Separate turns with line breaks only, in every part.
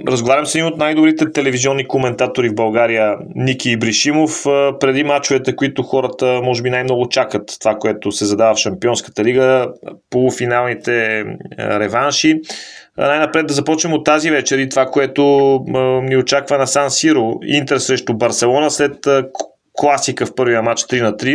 Разговарям с един от най-добрите телевизионни коментатори в България, Ники Ибришимов, преди мачовете, които хората може би най-много чакат, това, което се задава в Шампионската лига, полуфиналните реванши. Най-напред да започнем от тази вечер и това, което ни очаква на Сан Сиро. Интер срещу Барселона след класика в първия матч 3-3.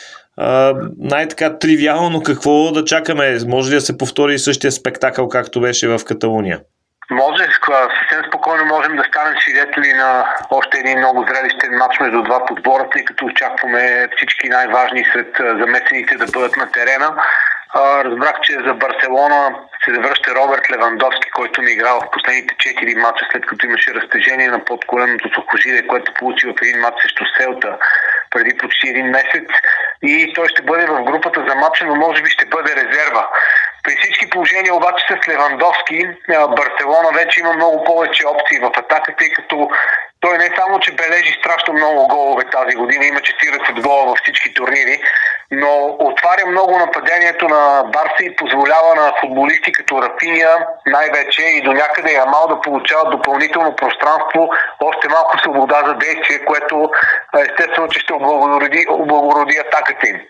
Най-така тривиално какво да чакаме? Може ли да се повтори същия спектакъл, както беше в Каталуния?
Може, съвсем спокойно можем да станем свидетели на още един много зрелищен матч между два подбора, тъй като очакваме всички най-важни сред замесените да бъдат на терена. Разбрах, че за Барселона се завръща Роберт Левандовски, който ми играл в последните 4 мача, след като имаше разтежение на подколенното сухожилие, което получи в един матч срещу Селта преди почти един месец. И той ще бъде в групата за матча, но може би ще бъде резерва. При всички положения обаче с Левандовски Барселона вече има много повече опции в атака, тъй като той не само, че бележи страшно много голове тази година, има 40 гола във всички турнири, но отваря много нападението на Барса и позволява на футболисти като Рафиня най-вече и до някъде Ямал да получават допълнително пространство, още малко свобода за действие, което естествено, че ще облагороди атаката им.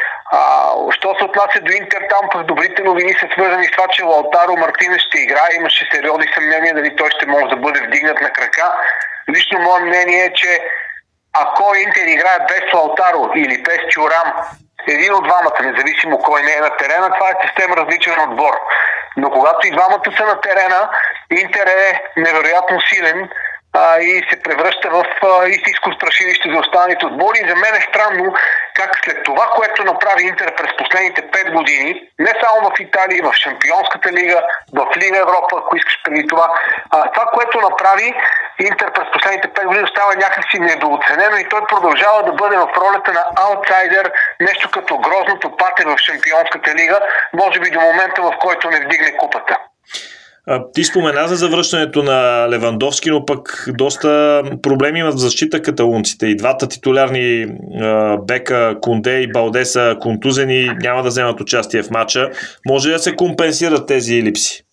Що се отнася до Интер, там пък добрите новини са свързани с това, че Лаутаро Мартинес ще играе. Имаше сериозни съмнения дали той ще може да бъде вдигнат на крака. Лично мое мнение е, че ако Интер играе без Лаутаро или без Тюрам, един от двамата, независимо кой не е на терена, това е съвсем различен отбор. Но когато и двамата са на терена, Интер е невероятно силен и се превръща в истинско страшилище за останалите отбори. И за мен е странно как след това, което направи Интер през последните 5 години, не само в Италия, в Шампионската лига, в Лига Европа, ако искаш преди това, това, което направи Интер през последните 5 години, става някакси недооценено и той продължава да бъде в ролята на аутсайдер, нещо като грозното пате в Шампионската лига, може би до момента, в който не вдигне купата.
Ти спомена за завръщането на Левандовски, но пък доста проблеми имат в защита каталунците. И двата титулярни бека, Кунде и Балде, са контузени, няма да вземат участие в матча. Може ли да се компенсират тези липси?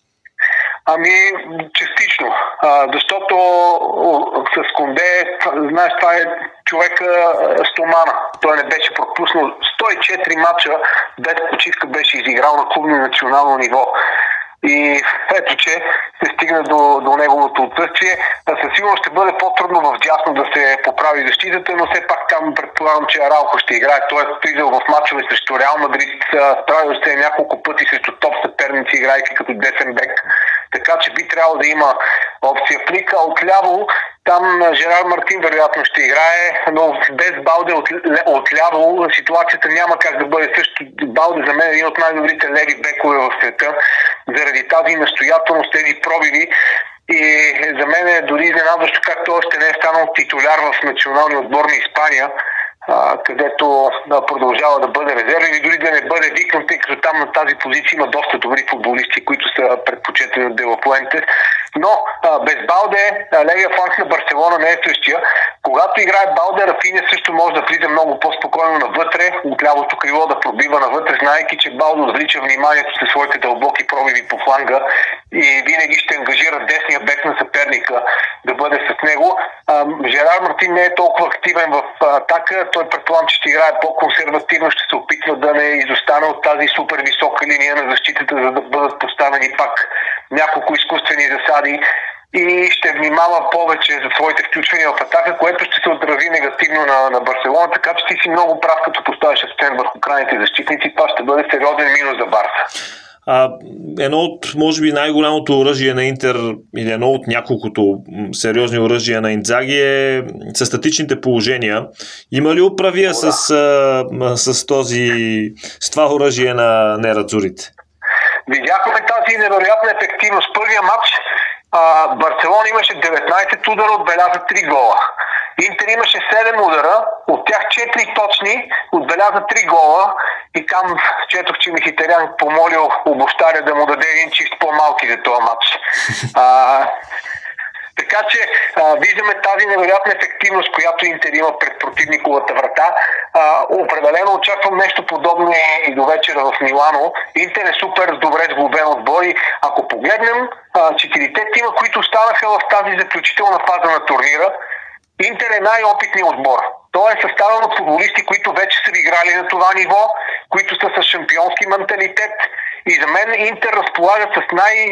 Частично. Защото с Кунде, знаеш, това е човека стомана. Той не беше пропуснал 104 мача, без почивка беше изиграл на клубно и национално ниво. И ето, че се стигна до неговото отсъствие. Със сигурност ще бъде по-трудно в дясно да се поправи защитата, но все пак там предполагам, че Араухо ще играе. Той е влизал в мачове срещу Реал Мадрид, справил се няколко пъти срещу топ съперници, играйки като десен бек. Така че би трябвало да има опция в лика. Отляво там Жерар Мартин вероятно ще играе, но без Балде отляво ситуацията няма как да бъде също. Балде за мен е един от най-добрите леви бекове в света, заради тази настоятелност, тези пробиви. И за мен е дори изненадващо как той още не е станал титуляр в националния отбор на Испания, където продължава да бъде резерв или дори да не бъде викнат, тъй като там на тази позиция има доста добри футболисти, които са предпочетени от Де ла Фуенте. Но без Балде, левия фланг на Барселона не е същия. Когато играе Балде, Рафиня също може да влиза много по-спокойно навътре, от лявото крило да пробива навътре, знаейки, че Балде отвлича вниманието със своите дълбоки пробиви по фланга и винаги ще ангажира десния бек на съперника да бъде с него. Жерар Мартин не е толкова активен в атака. Той предполагам, че ще играе по-консервативно, ще се опитва да не изостане от тази супер висока линия на защитата, за да бъдат поставени пак няколко изкуствени засади и ще внимава повече за своите включвания в атака, което ще се отрази негативно на Барселона, така че ти си много прав, като поставиш акцент върху крайните защитници. Това ще бъде сериозен минус за Барса.
Едно от, може би, най-голямото оръжие на Интер или едно от няколкото сериозни оръжия на Инзаги са статичните положения. Има ли управия с това оръжие на нерадзурите?
Видяхме тази невероятна ефективност. Първия матч Барселона имаше 19 удара, отбеляза 3 гола. Интер имаше 7 удара, от тях 4 точни, отбеляза 3 гола и там четох, че Мхитарян помолил обощаря да му даде един чифт по-малки за този матч. Така че виждаме тази невероятна ефективност, която Интер има пред противниковата врата. Определено очаквам нещо подобно и до вечера в Милано. Интер е супер добре сглобен отбор и ако погледнем четирите тима, които останаха в тази заключителна фаза на турнира, Интер е най-опитният отбор. Той е съставен от футболисти, които вече са играли на това ниво, които са с шампионски менталитет. И за мен Интер разполага с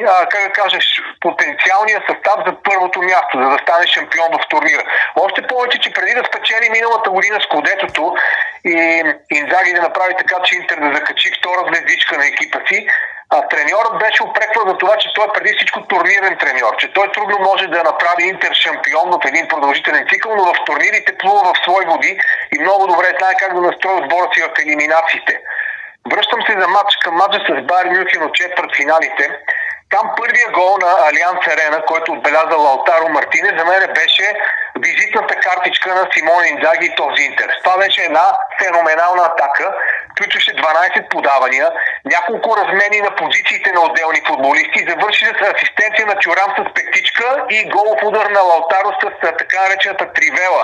потенциалния състав за първото място, за да стане шампион в турнира. Още повече, че преди да спечели миналата година Скудетото и Инзаги да направи така, че Интер да закачи втора звездичка на екипа си, треньорът беше упрекван за това, че той е преди всичко турнирен треньор, че той трудно може да направи Интер шампион в един продължителен цикъл, но в турнирите плува в свои води и много добре знае как да настрои отбора си в елиминациите. Връщам се за към матча с Байер Мюнхен от четвъртфиналите. Там първия гол на Алианс Арена, който отбеляза Лаутаро Мартинес, за мен беше визитната картичка на Симон Инзаги и този Интер. Това беше една феноменална атака, включваше 12 подавания, няколко размени на позициите на отделни футболисти, завърши с асистенция на Чурам с петичка и голов удар на Лаутаро с така наречената тривела,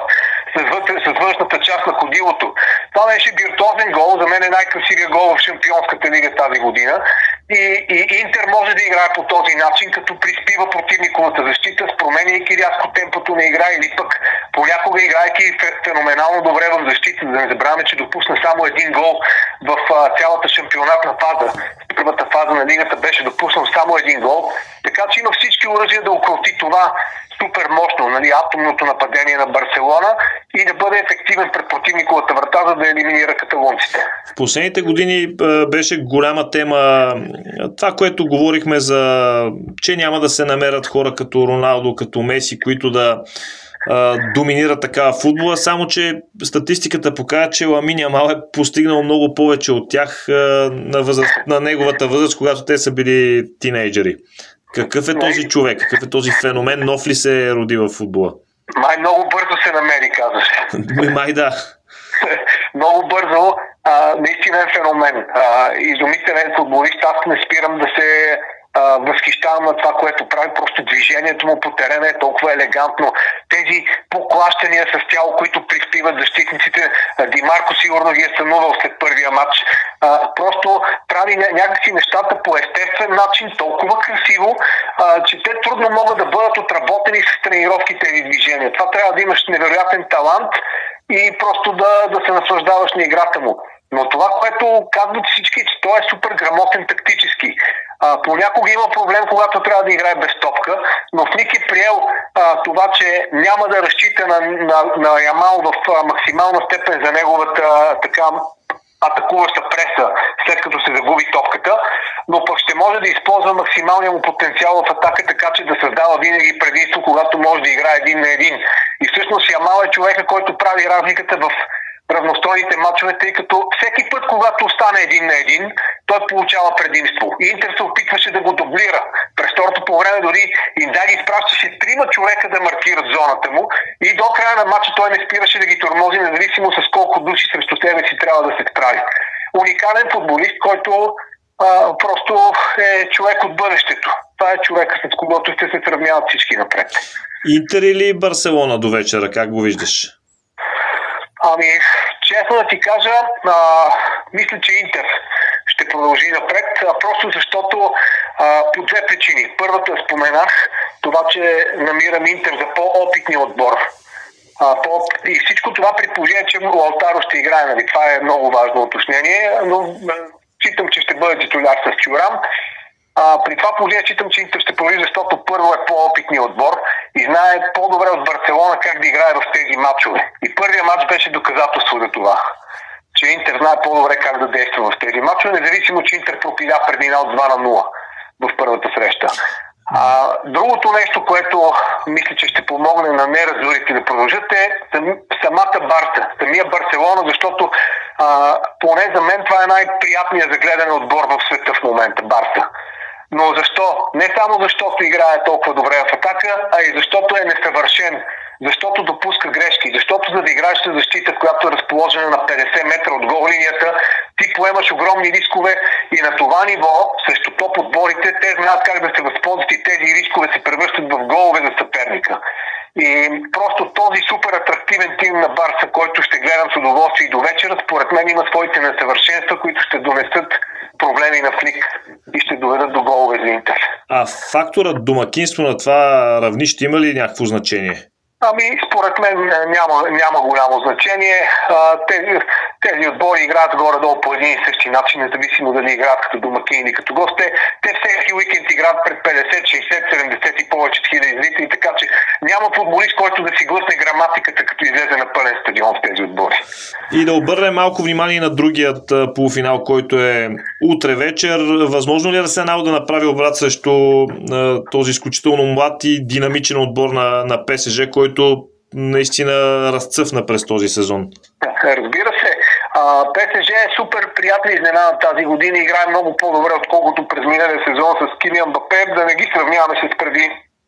с външната част на ходилото. Това беше виртуозен гол, за мен е най-красивия гол в Шампионската лига тази година. И Интер може да играе по този начин, като приспива противниковата защита, променяйки рязко темпото на игра или пък понякога играйки феноменално добре в защита. Да не забравяме, че допусна само един гол в цялата шампионатна фаза. В първата фаза на лигата беше допуснал само един гол. Така че има всички оръжия да укрути това супер мощно, атомното нападение на Барселона и да бъде ефективен пред противниковата врата, за да елиминира каталонците.
В последните години беше голяма тема това, което говорихме че няма да се намерят хора като Роналдо, като Меси, които да доминира такава футбола, само че статистиката показва, че Ламин Ямал е постигнал много повече от тях на неговата възраст, когато те са били тинейджери. Какъв е този човек? Какъв е този феномен? Нов ли се е роди в футбола?
Май много бързо се намери, казваш.
Май да.
Много бързо, наистина е феномен. Изумителен футболист. Аз не спирам да се възхищавам на това, което прави. Просто движението му по терена е толкова елегантно. Тези поклащания с тяло, които приспиват защитниците, Димарко сигурно ги е сънувал след първия матч. Просто прави някакси нещата по естествен начин, толкова красиво, че те трудно могат да бъдат отработени с тренировките и движения. Това трябва да имаш невероятен талант и просто да се наслаждаваш на играта му. Но това, което казват всички, че той е супер грамотен тактически. Понякога има проблем, когато трябва да играе без топка, но Флик е приел това, че няма да разчита на Ямал в максимална степен за неговата атакуваща преса, след като се загуби топката, но пък ще може да използва максималния му потенциал в атака, така че да създава винаги предимство, когато може да играе един на един. И всъщност Ямал е човека, който прави разликата в равностойните мачове, тъй като всеки път, когато остане един на един, той получава предимство. Интер се опитваше да го дублира. През второто по време дори Инзаги изпращаше 3 човека да маркират зоната му и до края на матча той не спираше да ги тормози, независимо с колко души срещу себе си трябва да се справи. Уникален футболист, който просто е човек от бъдещето. Това е човека, с когото ще се сравняват всички напред.
Интер или Барселона до вечера? Как го виждаш?
Честно да ти кажа, мисля, че Интер ще продължи напред, просто защото по две причини. Първата споменах, това, че намирам Интер за по-опитния отбор. И всичко това при положение, че Лаутаро ще играе, нали? Това е много важно уточнение, но считам, че ще бъде титуляр с Тюрам. При това положение считам, че Интер ще продължи, защото първо е по-опитният отбор и знае по-добре от Барселона как да играе в тези матчове. И първият матч беше доказателство за това, че Интер знае по-добре как да действа в тези матчове, независимо, че Интер пропиля преднина от 2-0 в първата среща. Другото нещо, което мисля, че ще помогне на неразорите да продължат, е самата Барса, самия Барселона, защото поне за мен това е най-приятният за гледане отбор в света в момента, Барса. Но защо? Не само защото играе толкова добре в атака, а и защото е несъвършен, защото допуска грешки, защото за да играеш с защита, която е разположена на 50 метра от гол линията, ти поемаш огромни рискове и на това ниво, срещу топ отборите, те знаят как да се възползват и тези рискове се превръщат в голове за съперник. разлика. И просто този супер атрактивен тим на Барса, който ще гледам с удоволствие и до вечера, според мен има своите несъвършенства, които ще донесат проблеми на Флик и ще доведат до голове за Интер.
А факторът домакинство на това равнище има ли някакво значение?
Според мен няма голямо значение. Тези отбори играят горе-долу по един и същи начин, независимо дали играят като домакин или като гост. Те всеки уикенд играят пред 50, 60, 70 и повече хиляди зрители, така че няма футболист, който да си глъсне граматиката, като излезе на пълен стадион в тези отбори.
И да обърнем малко внимание на другият полуфинал, който е утре вечер. Възможно ли Арсенал да направи обрат срещу този изключително млад и динамичен отбор на ПСЖ, който наистина разцъфна през този сезон?
Разбира се. ПСЖ е супер приятна изненада тази година. Играе много по-добре, отколкото през миналия сезон с Килиан Мбапе. Да не ги сравняваме с преди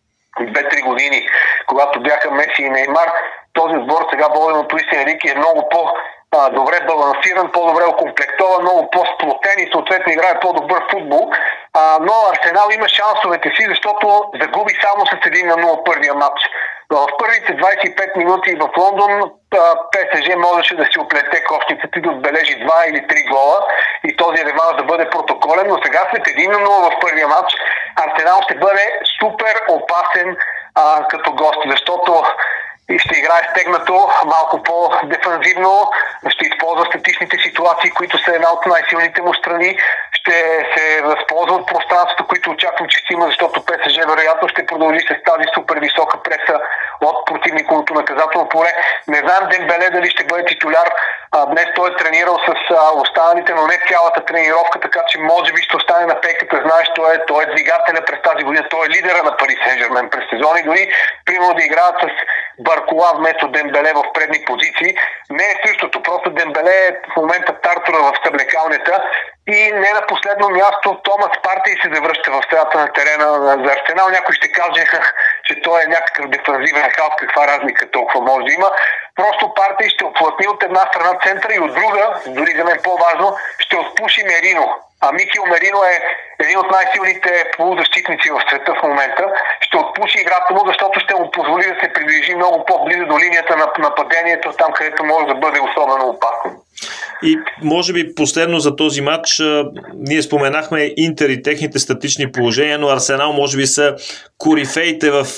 2-3 години, когато бяха Меси и Неймар. Този отбор сега воден от Луис Енрике е много по-добре балансиран, по-добре окомплектован, много по-сплотен и съответно играе по-добър футбол. Но Арсенал има шансовете си, защото загуби само с 1-0 първия матч. В първите 25 минути в Лондон ПСЖ можеше да си оплете кошницата и да отбележи 2 или 3 гола и този реванш да бъде протоколен, но сега след 1-0 в първия матч Арсенал ще бъде супер опасен като гост, защото и ще играе стегнато, малко по-дефанзивно, ще използва статичните ситуации, които са една от най-силните му страни, ще се възползва от пространството, които очаквам, че ще има, защото ПСЖ вероятно ще продължи с тази супер висока преса от противниковото наказателно поле. Не знам Дембеле дали ще бъде титуляр. Днес той е тренирал с останалите, но не цялата тренировка, така че може би ще остане на пейката. Знаеш, той е двигателя през тази година, той е лидера на Пари Сен-Жермен през сезони, дори примерно да играят с Баркола вместо Дембеле в предни позиции. Не е същото, просто Дембеле е в момента тартура в съблекалнята и не на последно място Томас Партей се завръща в средата на терена за Арсенал. Някой ще каже, че той е някакъв дефанзивен хаос, каква разлика толкова може да има. Просто Партей ще оплътни от една страна центъра и от друга, дори за мен по-важно, ще отпуши Мерино. Микел Мерино е един от най-силните полузащитници в света в момента. Ще отпуши играта му, защото ще му позволи да се приближи много по-близо до линията на нападението, там където може да бъде особено опасно.
И може би последно за този матч, ние споменахме Интер и техните статични положения, но Арсенал може би са корифеите в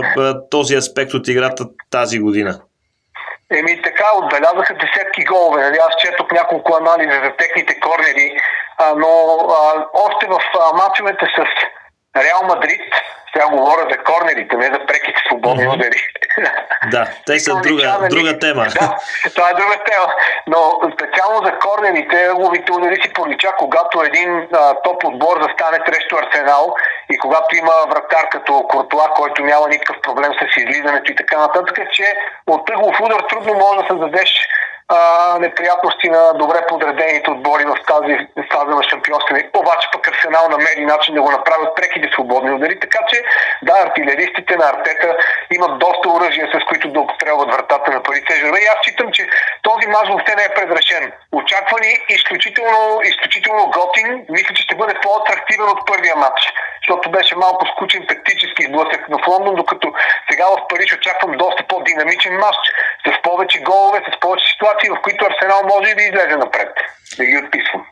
този аспект от играта тази година.
Така, отбелязаха десетки голове. Аз четох няколко анализи за техните корнери, но още в мачовете с Реал Мадрид, сега говоря за корнерите, не за преките свободни удари.
Да, те са друга тема.
Да, това е друга тема. Но специално за корнерите, ловите удари си пролича, когато един топ отбор застане срещу Арсенал и когато има вратар като Куртуа, който няма никакъв проблем с излизането и така нататък, че от тъглов удар трудно може да създадеш неприятности на добре подредените отбори в тази фаза на шампионство. Обаче пък Арсенал намери начин да го направят преките свободни удари, така че да, артилеристите на Артета имат доста оръжия, с които да обстрелват вратата на Пари Сен-Жермен. И аз считам, че този мач въобще не е предрешен. Очаквани изключително готин. Мисля, че ще бъде по-атрактивен от първия матч, защото беше малко скучен тактически сблъсък в Лондон, докато сега в Париж очаквам доста по-динамичен матч, с повече голове, с повече ситуации, в които Арсенал може и да излезе напред. Да ги отписвам.